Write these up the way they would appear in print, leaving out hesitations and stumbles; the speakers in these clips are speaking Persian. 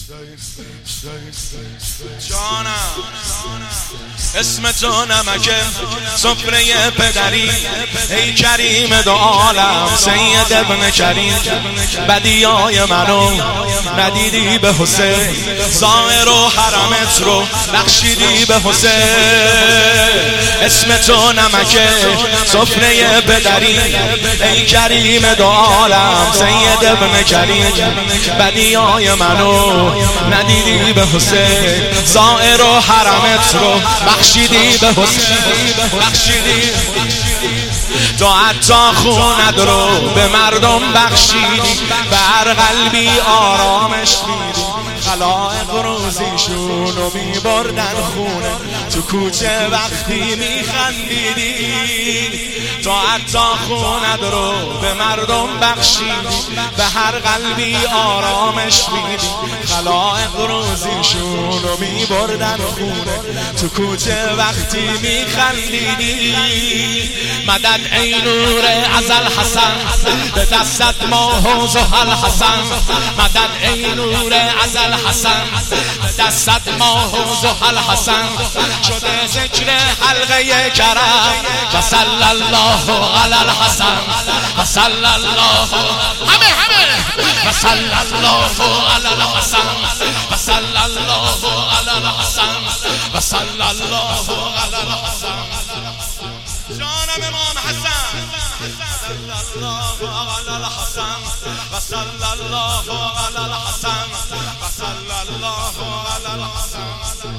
جانم اسم تو نمکه سفره پدری، ای کریم دو عالم سید ابن کریم. بدیای منو ندیدی به حسین، ظاهر و حرمت رو بخشیدی به حسین. اسم تو نمکه سفره پدری، ای کریم دو عالم سید ابن کریم. بدیای منو ندیدی به حسین، ظاهر و حرمت رو بخشیدی به حسین. تو حتی خونت رو به مردم بخشیدی، به هر قلبی آرامش دیدی. خلائق روزیشون رو می بردن خونه، تو کوچه وقتی می خندیدی. تو حتی خونت رو به مردم بخشیدی، به هر قلبی آرامش دیدی. خلائق روزیشون رو می بردن خونه، تو کوچه وقتی می خندیدی. مدد ای نور ازل حسن، به دستت ماه و زحل حسن. مدد ای نور ازل حسن، به دستت ماه و زحل حسن. شده ذکر حلقه کرم و صلی الله علی الحسن، و صلی الله همه و صلی الله علی الحسن، و صلی الله علی الحسن، و صلی الله علی الحسن. جانم امام حسن صلی الله علی الحسن، و صلی الله علی الحسن، و صلی الله علی الحسن.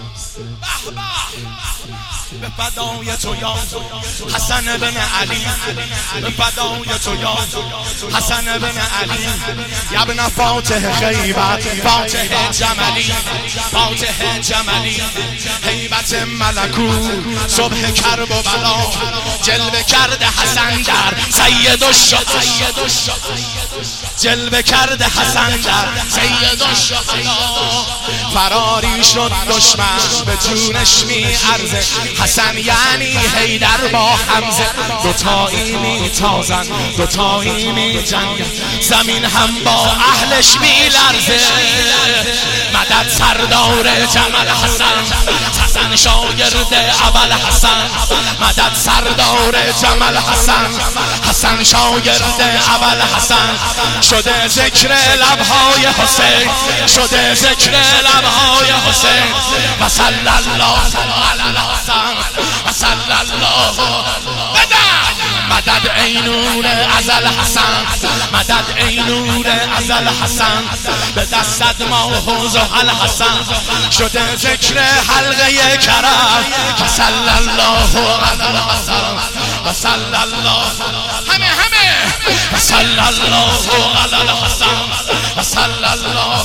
به فدای تو یا حسن بن علی، به فدای تو یا حسن بن علی. یا ابن فاتح خیبر، فاتح جملی، فاتح جملی. هیبت ملکوت صبح کرب و بلا، جلوه کرده حسن در سید الشهدا. جلوه کرده حسن در سید الشهدا. فراری شد دشمن به جونش می ارزه، حسن یعنی حیدر با حمزه. دوتایی می تازن، دوتایی می جنگن، زمین هم با اهلش می لرزه. مدد سردار جمل حسن، حسن شاگرد ابل حسن. مدد سردار جمل حسن، حسن شاگرد ابل حسن. شده ذکر لبهای حسین، شده ذکر لبهای حسین. و صلی الله علی الحسن، و صلی الله. مدد ای نور ازل حسن، مدد ای نور ازل حسن. به دستت ماه و زحل حسن. شده ذکر حلقه کرم و صلی الله علی الحسن، و صلی الله همه و صلی الله علی الحسن، و صلی الله.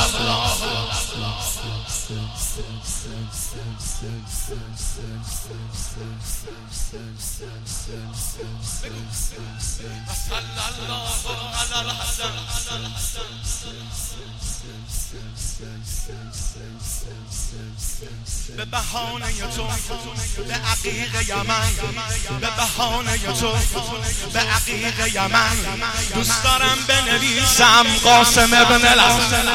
به بهانه تو به عقیق یمن، به بهانه تو به عقیق یمن. دوست دارم بنویسم قاسم ابن الحسن.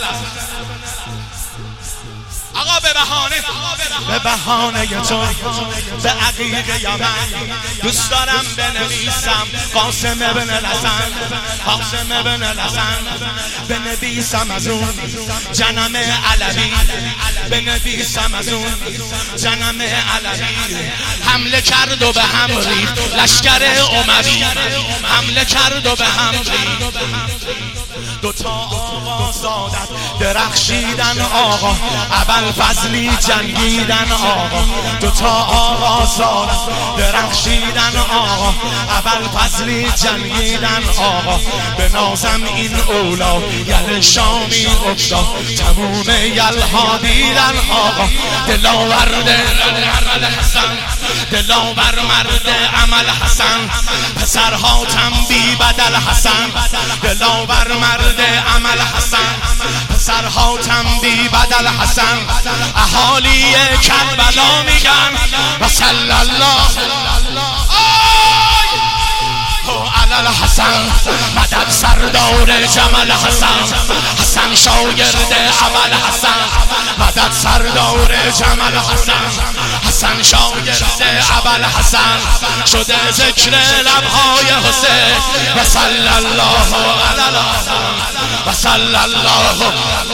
آقا به بهانه تو به عقیق یمن. دوست دارم بنویسم قاسم ابن الحسن، قاسم ابن الحسن. بنویسم از اون جنم علوی، بنویسم از اون جنم علوی. حمله کرد و به هم ریخت لشکر اموی، حمله کرد و به هم ریخت. دوتا آقا زادت درخشیدن آقا، ابوالفضلی جنگیدن آقا. دوتا آقا زادت درخشیدن آقا، ابوالفضلی جنگیدن آقا. به نازم این اولا یل شامی افتاد، تموم یلها دیدن آقا. دلاورد حسن، دلاور مرد عمل حسن. پسرها تنبی بدل حسن، دلاور مرد عمل حسن. پسرها تنبی بدل حسن. اهالی کربلا میگن و صلی الله علی الحسن مدد سردار جمل حسن حسن شاگرد ابل حسن مدد سردار جمل حسن حسن شاگرد ابل حسن شده ذکر لبهای حسین و صلی الله علی الحسن و صلی الله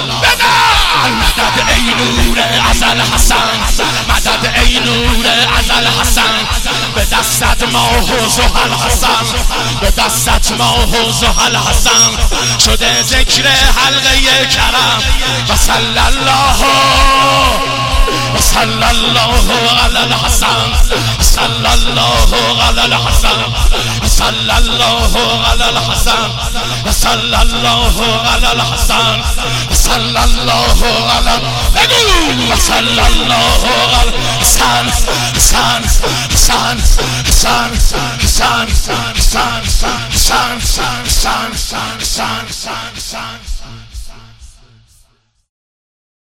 مدد ای نور از الحسن مدد ای نور از الحسن به دستت ماه و زحل حسن به دستت ماه و زحل حسن شده ذکر حلقه کرم و صلی الله صلی الله علی الحسن صلی الله علی الحسن صلی الله علی الحسن صلی الله علی الحسن صلی الله علی بگو صلی الله علی حسن حسن حسن حسن حسن حسن حسن حسن حسن حسن حسن